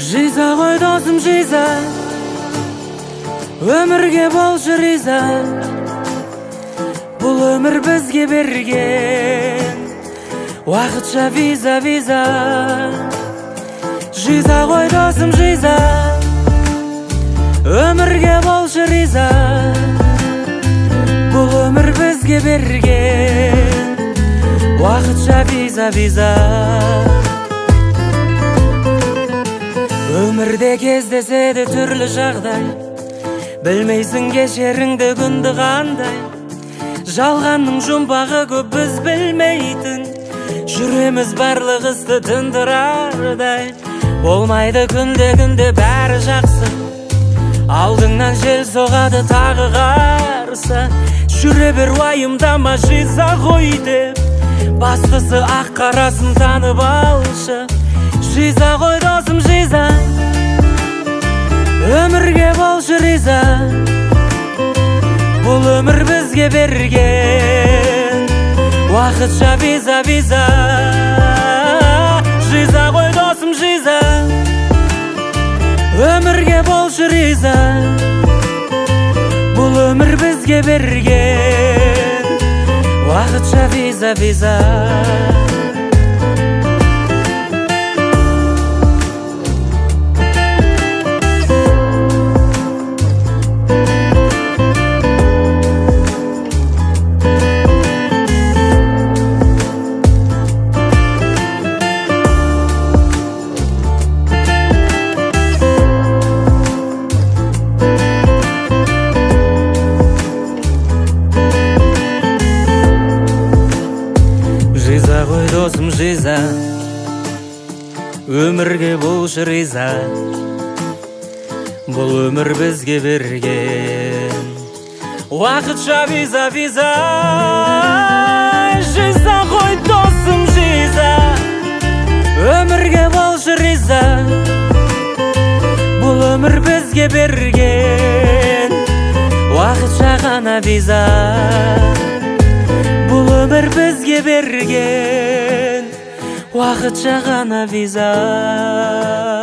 Жиза ғой досым, жиза, өмірге болшы риза. Бұл өмір бізге берген уақытша виза, виза. Жиза ғой досым, жиза, өмірге болшы риза. Бұл өмір бізге берген уақытша виза, виза. Өмірде кездеседі түрлі жағдай, білмейсің кешеріңді күнді қандай. Жалғанның жұмбағы көп біз білмейтін, жүреміз барлық істі тындырардай. Болмайды күнде бәрі жақсы, алдыңнан жел соғады тағы қарсы. Жүре бер уайымдама, жиза ғой деп, бастысы ақ қарасын танып алшы. Жиза ғой досым, жиза, өмірге болшы риза. Бұл өмір бізге берген уақытша виза, виза. Жиза ғой досым, жиза, өмірге болшы риза. Бұл өмір бізге берген уақытша виза, виза. Жиза ғой досым, жиза, өмірге болшы риза. Бұл өмір бізге берген уақытша виза, виза. Жиза ғой досым, жиза, өмірге болшы риза. Бұл өмір бізге берген уақытша ғана виза. Бұл өмір бізге берген уақытша ғана виза.